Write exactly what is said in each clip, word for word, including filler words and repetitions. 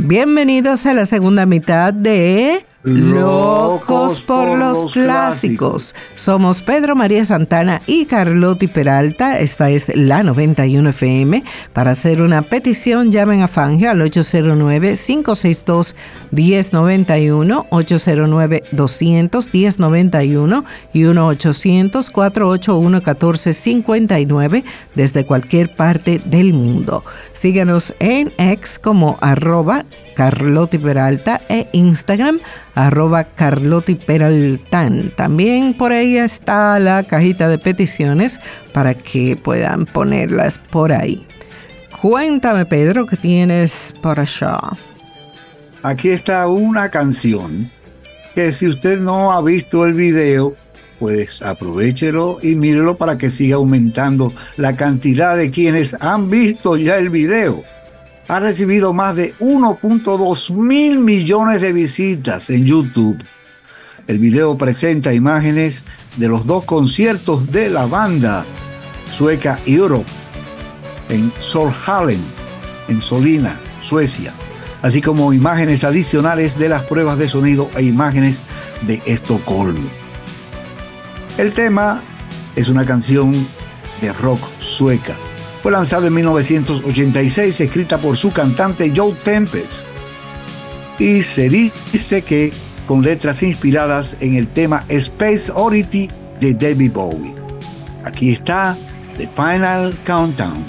Bienvenidos a la segunda mitad de Locos por, por los, los clásicos. clásicos. Somos Pedro María Santana y Carlotti Peralta. Esta es la noventa y uno F M. Para hacer una petición, llamen a Fangio al ocho cero nueve, cinco seis dos, uno cero nueve uno, ocho cero nueve, dos cero cero, uno cero nueve uno y uno ochocientos, cuatrocientos ochenta y uno, catorce cincuenta y nueve desde cualquier parte del mundo. Síganos en X como arroba Carlotti Peralta e Instagram arroba Carlotti Peraltan. También por ahí está la cajita de peticiones para que puedan ponerlas por ahí. Cuéntame, Pedro, ¿qué tienes por allá? Aquí está una canción que si usted no ha visto el video, pues aprovéchelo y mírelo para que siga aumentando la cantidad de quienes han visto ya el video. Ha recibido más de uno punto dos mil millones de visitas en YouTube. El video presenta imágenes de los dos conciertos de la banda sueca Europe en Solhallen, en Solina, Suecia, así como imágenes adicionales de las pruebas de sonido e imágenes de Estocolmo. El tema es una canción de rock sueca. Fue lanzada en mil novecientos ochenta y seis, escrita por su cantante Joe Tempest. Y se dice que con letras inspiradas en el tema Space Oddity de David Bowie. Aquí está The Final Countdown.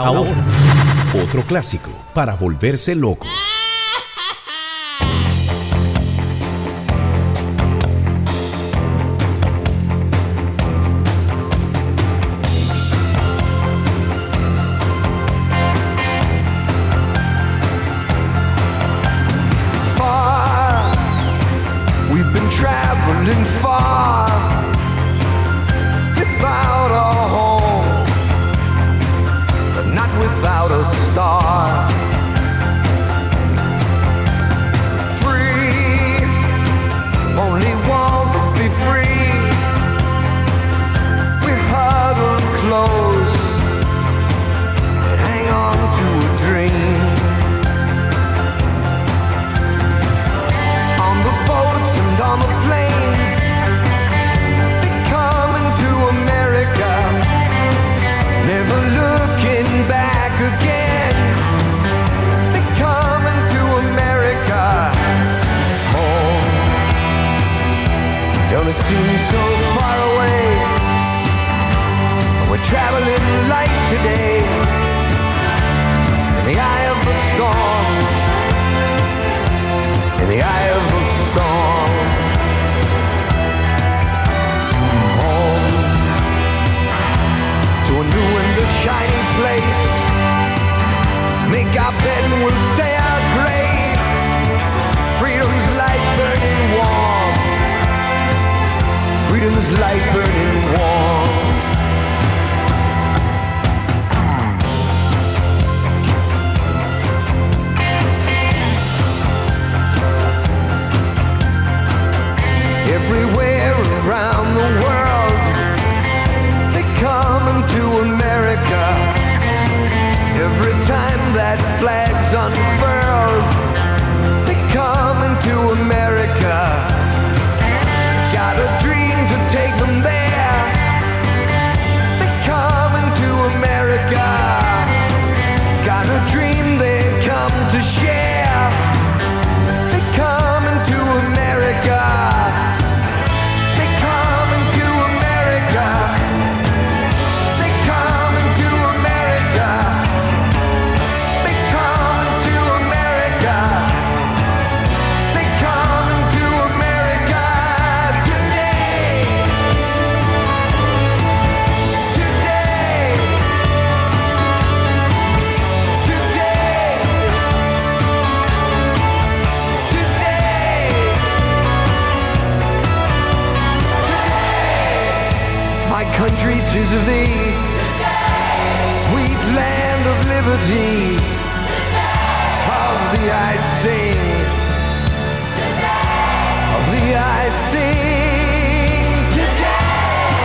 Ahora, otro clásico para volverse locos. Far, we've been traveling far, without a home, but not without a star. Free, only want to be free. We're huddled close and hang on to a dream. On the boats and on the planes, they're coming to America, never looking back again. They're coming to America, home. Don't it seem so far away? We're traveling light today, in the eye of the storm, in the eye of the storm. Home to a new and a shiny place. Make our bed and we'll say our grace. Freedom's light burning warm. Freedom's light burning warm. Everywhere around the world, they're coming to America. Every time that flag's unfurled, they're coming to America. Got a dream to take them there. They're coming to America. Got a dream they come to share. They're coming to America. Country, 'tis of thee, sweet land of liberty, of thee I sing, of thee I sing today,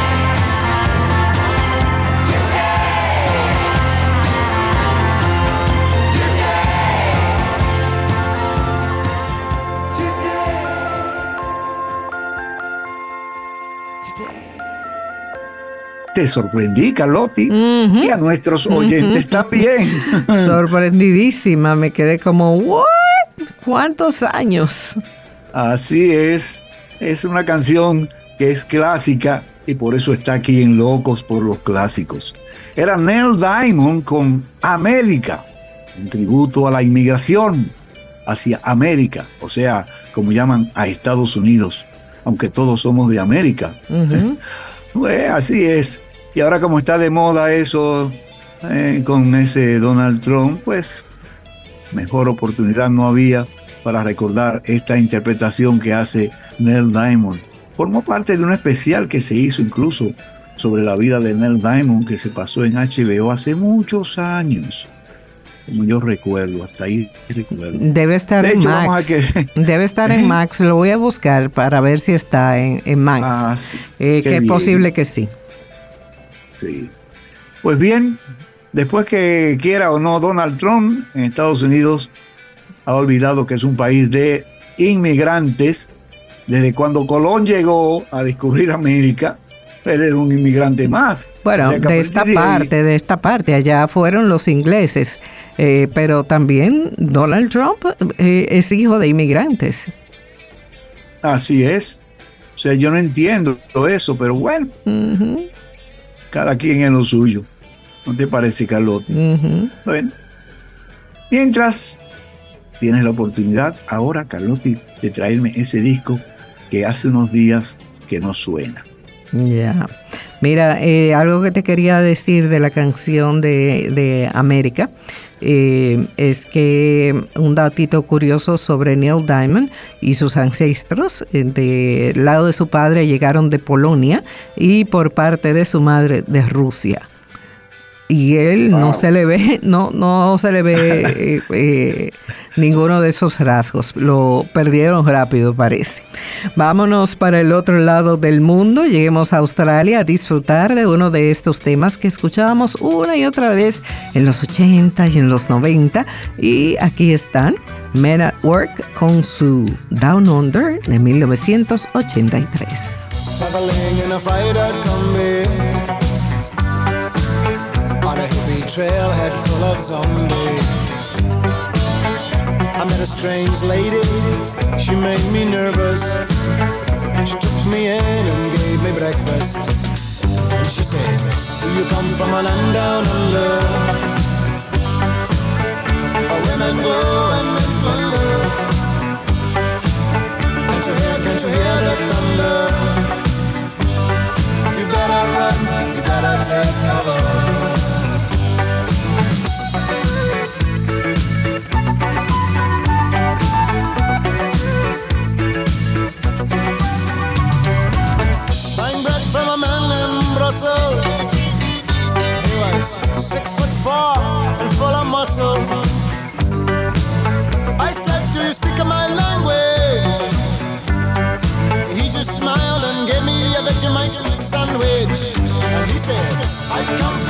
today, today, today, today. Te sorprendí, Carlotti, uh-huh. Y a nuestros oyentes uh-huh. también. Sorprendidísima, me quedé como, ¿what? ¿Cuántos años? Así es, es una canción que es clásica y por eso está aquí en Locos por los Clásicos. Era Neil Diamond con América, un tributo a la inmigración hacia América, o sea, como llaman a Estados Unidos, aunque todos somos de América. Uh-huh. Pues así es. Y ahora como está de moda eso eh, con ese Donald Trump, pues mejor oportunidad no había para recordar esta interpretación que hace Neil Diamond. Formó parte de un especial que se hizo incluso sobre la vida de Neil Diamond, que se pasó en H B O hace muchos años. Como yo recuerdo, hasta ahí recuerdo. Debe estar de en hecho, Max. Que... Debe estar en Max. Lo voy a buscar para ver si está en, en Max. Ah, sí. eh, que es posible que sí. Sí. Pues bien, después que quiera o no, Donald Trump en Estados Unidos ha olvidado que es un país de inmigrantes. Desde cuando Colón llegó a descubrir América, él era un inmigrante más. Bueno, de esta parte, de esta parte, allá fueron los ingleses, eh, pero también Donald Trump eh, es hijo de inmigrantes. Así es. O sea, yo no entiendo todo eso, pero bueno, uh-huh. Cada quien en lo suyo. ¿No te parece, Carlotti? Uh-huh. Bueno, mientras tienes la oportunidad ahora, Carlotti, de traerme ese disco que hace unos días que no suena. Ya. Yeah. Mira, eh, algo que te quería decir de la canción de, de América eh, es que un datito curioso sobre Neil Diamond y sus ancestros. Eh, del lado de su padre llegaron de Polonia y por parte de su madre de Rusia. Y él wow. no se le ve, no, no se le ve eh, eh, ninguno de esos rasgos. Lo perdieron rápido, parece. Vámonos para el otro lado del mundo. Lleguemos a Australia a disfrutar de uno de estos temas que escuchábamos una y otra vez en los ochenta y en los noventa. Y aquí están Men at Work con su Down Under de mil novecientos ochenta y tres. On a hippie trailhead full of zombies, I met a strange lady, she made me nervous. She took me in and gave me breakfast. And she said, do you come from a land down under, where women go and men wonder? Can't you hear, can't you hear the thunder? You better run, you better take cover. He was six foot four and full of muscle. I said, do you speak my language? He just smiled and gave me a Vegemite sandwich. And he said, I come